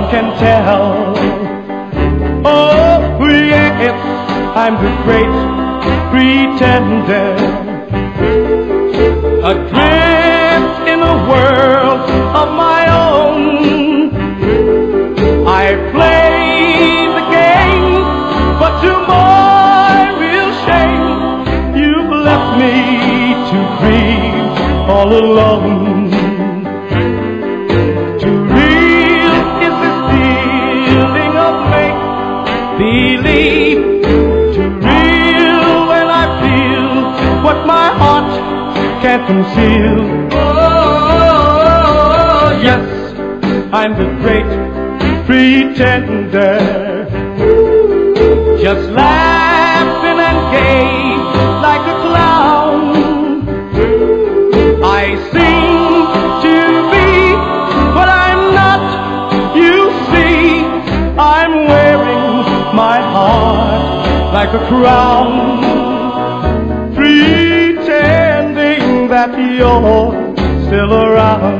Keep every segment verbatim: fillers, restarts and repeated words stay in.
can tell. Oh, yes, I'm the great pretender, adrift in a world of my own. I play the game, but to my real shame, you've left me to grieve all alone. Too real is this feeling of make-believe, too real when I feel what my heart can't conceal. Oh, yes, I'm the great pretender, just laughing and gay like a clown. I seem to be what I'm not, you see. I'm wearing my heart like a crown, pretending that you're still around.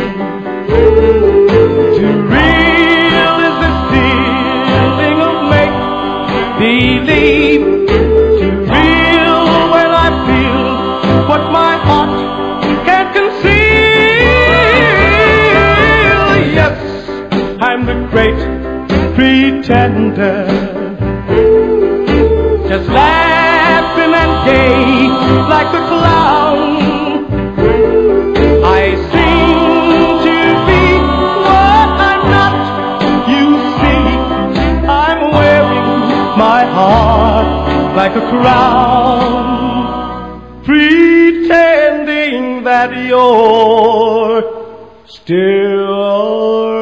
Too real is this feeling of make-believe, too real when I feel what my heart can't conceal. Yes, I'm the great pretender, just laughing and gay like a clown. I seem to be what I'm not, you see. I'm wearing my heart like a crown, pretending that you're still